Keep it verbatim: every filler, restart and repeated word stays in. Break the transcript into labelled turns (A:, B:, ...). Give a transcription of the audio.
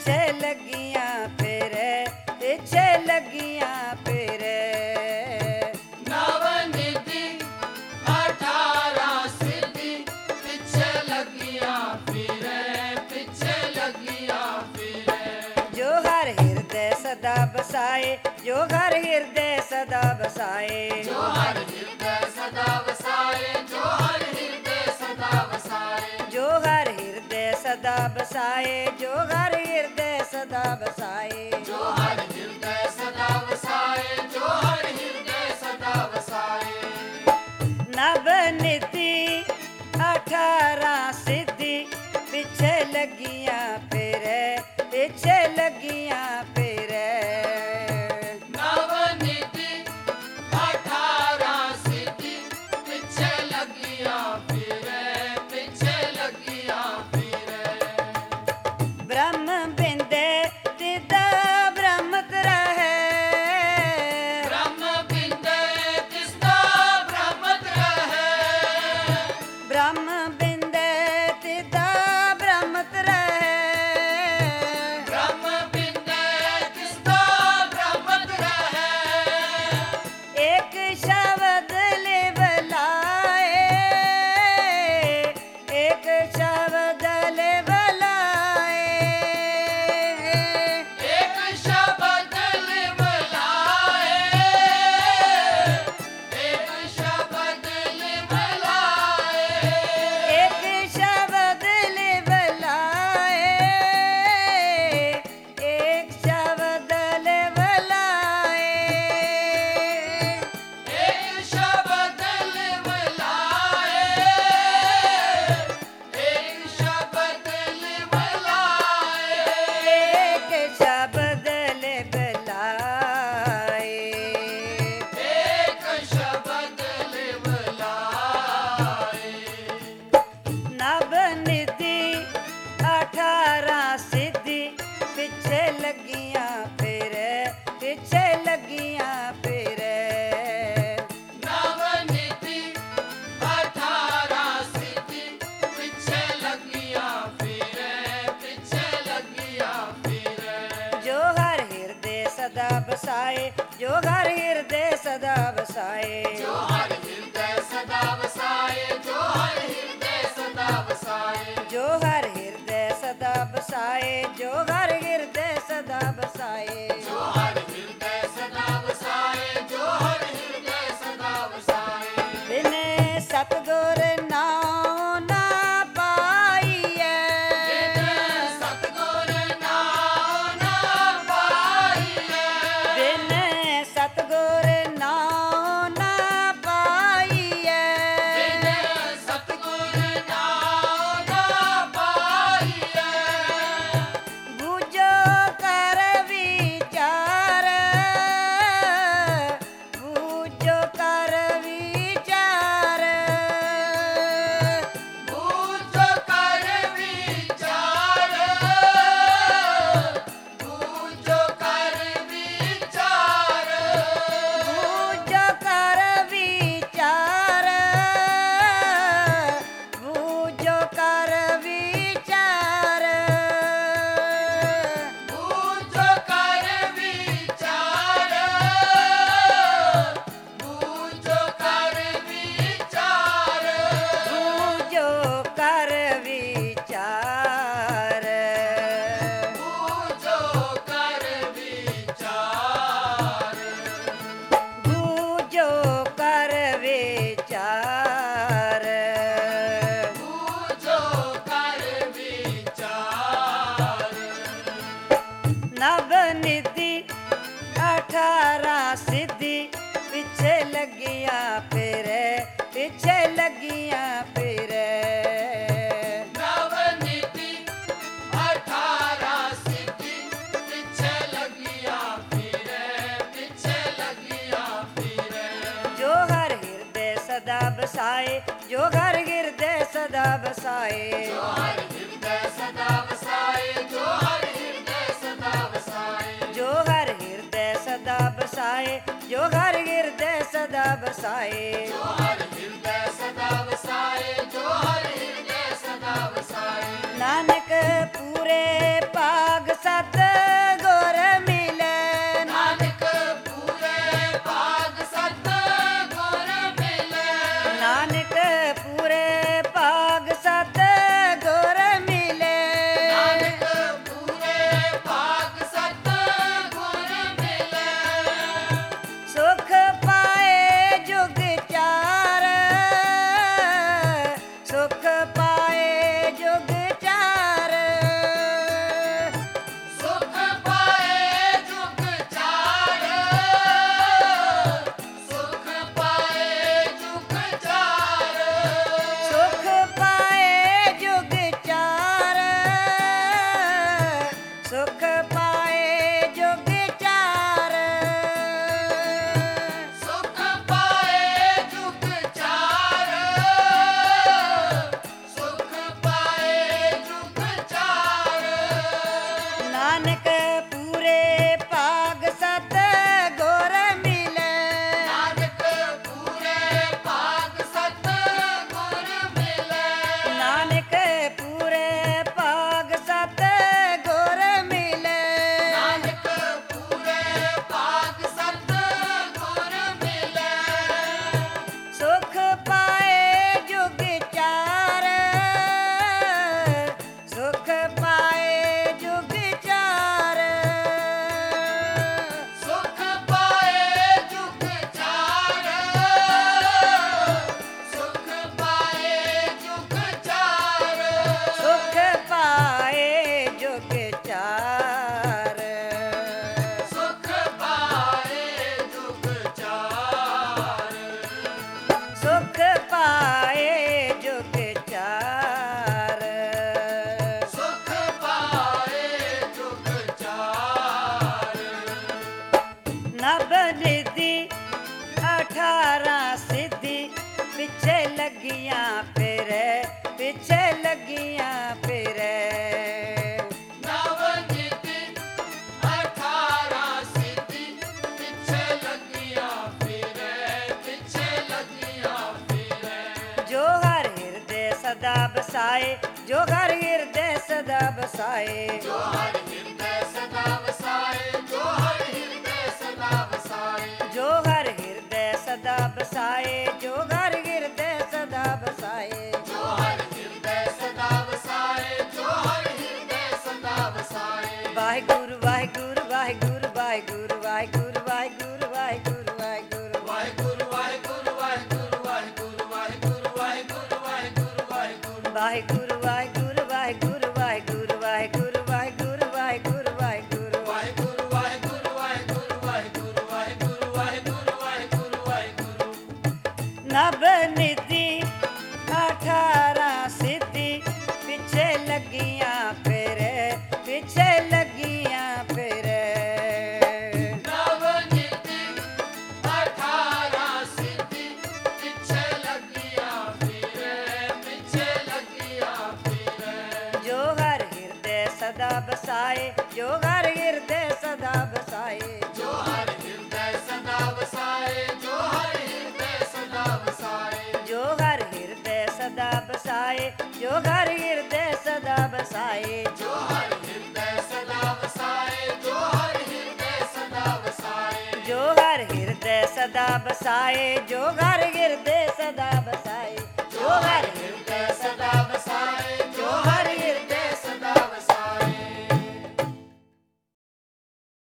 A: ਪਿੱਛੇ ਲੱਗੀਆਂ ਫਿਰੇ, ਪਿੱਛੇ ਲੱਗੀਆਂ ਫਿਰੇ।
B: ਨਵਨਿਧੀ ਅਠਾਰਾਂ ਸਿੱਧੀ ਪਿੱਛੇ ਲੱਗੀਆਂ ਫਿਰੇ, ਪਿੱਛੇ ਲੱਗੀਆਂ ਫਿਰੇ।
A: ਜੋ ਹਰ ਹਿਰਦੇ ਸਦਾ ਬਸਾਏ, ਜੋ ਹਰ ਹਿਰਦੇ ਸਦਾ ਬਸਾਏ,
B: ਜੋ ਹਰ ਹਿਰਦੈ ਸਦਾ ਵਸਾਏ, ਜੋ ਹਰ ਹਿਰਦੈ ਸਦਾ ਵਸਾਏ।
A: ਜੋ ਹਰ ਹਿਰਦੇ ਸਦਾ ਬਸਾਏ, ਜੋ ਹਰ ਹਿਰਦੇ ਸਦਾ ਬਸਾਏ।
B: ਜੋ ਹਰ ਹਿਰਦੈ ਸਦਾ ਵਸਾਏ, ਜੋ ਹਰ ਹਿਰਦੈ ਸਦਾ ਵਸਾਏ।
A: ਨਵਨਿਧੀ ਅਠਾਰਾਂ ਸਿੱਧੀ ਪਿੱਛੇ ਲੱਗੀਆਂ ਫਿਰੇ, ਪਿੱਛੇ ਲੱਗੀਆਂ ਫਿਰੇ।
B: ਨਵਨਿਧੀ ਅਠਾਰਾਂ ਸਿੱਧੀ ਪਿੱਛੇ ਲੱਗੀਆਂ ਫਿਰੇ, ਪਿੱਛੇ ਲੱਗੀਆਂ ਫਿਰੇ।
A: ਬ੍ਰਹਮ ਬਿੰਦੇ ਤਿਦਾ ਬ੍ਰਹਮਤ ਰਹੇ,
B: ਬ੍ਰਹਮ ਬਿੰਦੇ ਤਿਸਦਾ ਬ੍ਰਹਮਤ ਰਹੇ।
A: ਬ੍ਰਹਮ ਬਿੰਦੇ ਤਿਦਾ ਬ੍ਰਹਮਤ ਰਹੇ।
B: ਬ੍ਰਹਮ ਬਿੰਦੇ ਤਿਸਦਾ ਬ੍ਰਹਮਤ ਰਹੇ।
A: ਇੱਕ ਸ਼ਬਦ ਲਿਵ ਲਾਏ, ਇੱਕ ਸ਼ਬਦ ਲਿਵ ਲਾਏ।
B: ਇੱਕ ਸ਼ਬਦ ਲਿਵ ਲਾਏ, ਇੱਕ ਸ਼ਬਦ ਲਿਵ ਲਾਏ।
A: ਇੱਕ ਸ਼ਬਦ ਲਿਵ ਲਾਏ, ਇੱਕ ਸ਼ਬਦ ਲਿਵ ਲਾਏ।
B: ਇੱਕ ਸ਼ਬਦ ਲਿਵ ਲਾਏ, ਇੱਕ ਸ਼ਬਦ ਲਿਵ ਲਾਏ।
A: ਇੱਕ ਸ਼ਬਦ ਲਿਵ ਲਾਏ।
B: ਇੱਕ ਸ਼ਬਦ ਲਿਵ ਲਾਏ।
A: ਨਵਨਿਧੀ ਅਠਾਰਾਂ ਸਿੱਧੀ ਪਿੱਛੇ ਲੱਗੀਆਂ ਫਿਰੇ, ਪਿੱਛੇ ਲੱਗੀਆਂ ਫਿਰੇ।
B: ਨਵਨਿਧੀ ਅਠਾਰਾਂ ਸਿੱਧੀ ਪਿੱਛੇ ਲੱਗੀਆਂ ਫਿਰੇ, ਪਿੱਛੇ ਲੱਗੀਆਂ ਫਿਰੇ।
A: ਜੋ ਹਰ ਹਿਰਦੇ ਸਦਾ ਬਸਾਏ, ਜੋ ਹਰ ਹਿਰਦੇ ਸਦਾ ਬਸਾਏ।
B: ਜੋ ਹਰ ਹਿਰਦੈ ਸਦਾ ਵਸਾਏ, ਜੋ ਹਰ ਹਿਰਦੈ ਸਦਾ ਵਸਾਏ।
A: ਜੋ ਹਰ ਹਿਰਦੇ ਸਦਾ ਬਸਾਏ, ਜੋ ਹਰ ਹਿਰਦੇ ਸਦਾ ਬਸਾਏ।
B: ਜੋ ਹਰ ਹਿਰਦੈ ਸਦਾ ਵਸਾਏ, ਜੋ ਹਰ ਹਿਰਦੈ ਸਦਾ ਵਸਾਏ।
A: ਬਿਨ ਸਤਿਗੁਰ ਨਾਉ ਨਾ ਪਾਈਐ,
B: ਬਿਨ ਸਤਿਗੁਰ ਨਾਉ ਨਾ ਪਾਈਐ।
A: ਬਿਨ ਸਤਿਗੁਰ ਨਾਉ ਨਾ ਪਾਈਐ।
B: ਬਿਨ ਸਤਿਗੁਰ ਨਾਉ ਨਾ ਪਾਈਐ।
A: ਬੁਝੋ ਕਰ ਵਿਚਾਰ, ਬੁਝੋ ਕਰ ਵਿਚਾਰ।
B: ਬੂਝੋ ਕਰ ਵਿਚਾਰ, ਬੂਝੋ ਕਰ ਵਿਚਾਰ।
A: ਬੁਝੋ ਕਰ ਵਿਚਾਰ, ਬੁਝੋ ਕਰ ਵਿਚਾਰ।
B: ਬੂਝੋ ਕਰ ਵਿਚਾਰ, ਬੂਝੋ ਕਰ ਵਿਚਾਰ।
A: ਬੁਝੋ ਕਰ ਵਿਚਾਰ।
B: ਬੂਝੋ ਕਰ ਵਿਚਾਰ।
A: ਬੁਝੋ ਕਰ ਵਿਚਾਰ।
B: ਬੂਝੋ ਕਰ ਵਿਚਾਰ।
A: ਨਵਨਿਧੀ ਅਠਾਰਾਂ ਸਿੱਧੀ ਪਿੱਛੇ ਲੱਗੀਆਂ ਫਿਰੇ, ਪਿੱਛੇ ਲੱਗੀਆਂ ਫਿਰੇ।
B: ਨਵਨਿਧੀ ਅਠਾਰਾਂ ਸਿੱਧੀ ਪਿੱਛੇ ਲੱਗੀਆਂ ਫਿਰੇ, ਪਿੱਛੇ ਲੱਗੀਆਂ ਫਿਰੇ।
A: ਜੋ ਹਰ ਹਿਰਦੇ ਸਦਾ ਬਸਾਏ, ਜੋ ਹਰ ਹਿਰਦੇ ਸਦਾ ਬਸਾਏ।
B: ਜੋ ਹਰ ਹਿਰਦੈ ਸਦਾ ਵਸਾਏ, ਜੋ ਹਰ ਹਿਰਦੈ ਸਦਾ ਵਸਾਏ।
A: ਜੋ ਹਰ ਹਿਰਦੇ ਸਦਾ ਬਸਾਏ, ਜੋ ਹਰ ਹਿਰਦੇ ਸਦਾ ਬਸਾਏ।
B: ਜੋ ਹਰ ਹਿਰਦੈ ਸਦਾ ਵਸਾਏ, ਜੋ ਹਰ ਹਿਰਦੈ ਸਦਾ ਵਸਾਏ।
A: ਨਾਨਕ ਪੂਰੇ ਭਾਗ ਸਤ ਗੁਰ ਮਿਲੇ।
B: ਨਾਨਕ ਪੂਰੇ ਭਾਗ ਸਤ ਗੁਰ ਮਿਲੇ।
A: ਨਾਨਕ ਪੂਰੇ ਭਾਗ ਸਤ ਗੁਰ ਮਿਲੇ।
B: ਨਾਨਕ ਪੂਰੇ ਭਾਗ ਸਤ ਗੁਰ ਮਿਲੇ।
A: ਸੁਖ ਪਾਏ ਜੁਗ ਚਾਰ। ਸੁਖ ਪਾਏ ਜੁਗ ਚਾਰ।
B: ਸੁਖ ਪਾਏ ਜੁਗ ਚਾਰ। ਸੁਖ ਪਾਏ ਜੁਗ ਚਾਰ।
A: ਸੁਖ ਪਾਏ ਜੁਗ ਚਾਰ। ਸੁਖ ਪਾਏ ਜੁਗ ਚਾਰ।
B: ਸੁਖ ਪਾਏ ਜੁਗ ਚਾਰ। ਸੁਖ ਪਾਏ ਜੁਗ ਚਾਰ।
A: ਨਾਨਕ ਪੂਰੇ ਭਾਗ ਸਤ ਗੁਰ ਮਿਲੇ।
B: ਨਾਨਕ ਪੂਰੇ ਭਾਗ ਸਤ ਗੁਰ ਮਿਲੇ।
A: ਨਾਨਕ ਪੂਰੇ ਭਾਗ ਸਤ ਗੁਰ ਮਿਲੇ।
B: ਨਾਨਕ ਪੂਰੇ ਭਾਗ ਸਤ ਗੁਰ ਮਿਲੇ।
A: ਸੁਖ ਪਾਏ ਜੁਗ ਚਾਰ। ਸੁਖ ਪਾਏ ਜੁਗ ਚਾਰ।
B: ਸੁਖ ਪਾਏ ਜੁਗ ਚਾਰ। ਸੁਖ ਪਾਏ ਜੁਗ ਚਾਰ।
A: ਸੁਖ ਪਾਏ ਜੁਗ ਚਾਰ।
B: ਸੁਖ ਪਾਏ ਜੁਗ ਚਾਰ।
A: ਸੁਖ ਪਾਏ ਜੁਗ ਚਾਰ।
B: ਸੁਖ ਪਾਏ ਜੁਗ ਚਾਰ।
A: ਨਭ ਨਿਧੀ ਅਠਾਰਾਂ ਸਿੱਧੀ ਪਿੱਛੇ ਲੱਗੀਆਂ ਫਿਰੇ। ਪਿੱਛੇ ਲੱਗੀਆਂ ਫਿਰੇ।
B: ਨਵ ਨੀਤੀ ਅਠਾਰਾਂ ਸਿੱਧੀ ਪਿੱਛੇ ਲੱਗੀਆਂ ਫਿਰੇ। ਪਿੱਛੇ ਲੱਗੀਆਂ ਫਿਰੇ।
A: ਜੋ ਹਰ ਹਿਰਦੇ ਸਦਾ ਬਸਾਏ। ਜੋ ਹਰ ਹਿਰਦੇ ਸਦਾ ਬਸਾਏ।
B: ਜੋ ਹਰ ਹਿਰਦੈ ਸਦਾ ਵਸਾਏ। ਜੋ ਹਰ ਹਿਰਦੈ ਸਦਾ ਵਸਾਏ।
A: ਜੋ ਹਰ ਹਿਰਦੇ ਸਦਾ ਬਸਾਏ। ਜੋ ਹਰ ਹਿਰਦੇ ਸਦਾ ਬਸਾਏ।
B: ਜੋ ਹਰ ਹਿਰਦੈ ਸਦਾ ਵਸਾਏ। ਜੋ ਹਰ ਹਿਰਦੈ ਸਦਾ ਵਸਾਏ।
A: ਵਾਹਿਗੁਰੂ ਵਾਹਿਗੁਰੂ ਵਾਹਿਗੁਰੂ ਵਾਹਿਗੁਰੂ ਵਾਹਿਗੁਰੂ ਵਾਹਿਗੁਰੂ ਵਾਹਿਗੁਰੂ ਵਾਹਿਗੁਰੂ।
B: ਵਾਹਿਗੁਰੂ ਵਾਹਿਗੁਰੂ ਵਾਹਿਗੁਰੂ ਵਾਹਿਗੁਰੂ ਵਾਹਿਗੁਰੂ ਵਾਹਿਗੁਰੂ ਵਾਹਿਗੁਰੂ ਵਾਹਿਗੁਰੂ।
A: ਵਾਹਿਗੁਰੂ ਵਾਹਿਗੁਰੂ ਵਾਹਿਗੁਰੂ ਵਾਹਿਗੁਰੂ ਵਾਹਿਗੁਰੂ ਵਾਹਿਗੁਰੂ ਵਾਹਿਗੁਰੂ ਵਾਹਿਗੁਰੂ।
B: ਵਾਹਿਗੁਰੂ ਵਾਹਿਗੁਰੂ ਵਾਹਿਗੁਰੂ ਵਾਹਿਗੁਰੂ ਵਾਹਿਗੁਰੂ ਵਾਹਿਗੁਰੂ ਵਾਹਿਗੁਰੂ ਵਾਹਿਗੁਰੂ।
A: ਨਭ ਨਿਧੀ ਅਠਾਰਾਂ ਸਿੱਧੀ ਪਿੱਛੇ ਲੱਗੀਆਂ ਫਿਰੇ। ਪਿੱਛੇ ਲੱਗੀਆਂ ਫਿਰੇ।
B: ਨਵ ਨੀਤੀ ਅਠਾਰਾਂ ਸਿੱਧੀ ਪਿੱਛੇ ਲੱਗੀਆਂ ਫਿਰੇ। ਪਿੱਛੇ ਲੱਗੀਆਂ ਫਿਰੇ।
A: ਜੋ ਹਰ ਹਿਰਦੇ ਸਦਾ ਬਸਾਏ। ਜੋ ਹਰ ਹਿਰਦੇ ਸਦਾ ਬਸਾਏ।
B: ਜੋ ਹਰ ਹਿਰਦੈ ਸਦਾ ਵਸਾਏ। ਜੋ ਹਰ ਹਿਰਦੈ ਸਦਾ ਵਸਾਏ।
A: ਜੋ ਹਰ ਹਿਰਦੇ ਸਦਾ ਬਸਾਏ। ਜੋ ਹਰ ਹਿਰਦੇ ਸਦਾ ਬਸਾਏ।
B: ਜੋ ਹਰ ਹਿਰਦੈ ਸਦਾ ਵਸਾਏ। ਜੋ ਹਰ ਹਿਰਦੈ ਸਦਾ ਵਸਾਏ।
A: ਜੋ ਹਰ ਹਿਰਦੇ ਸਦਾ ਬਸਾਏ। ਜੋ ਹਰ ਹਿਰਦੇ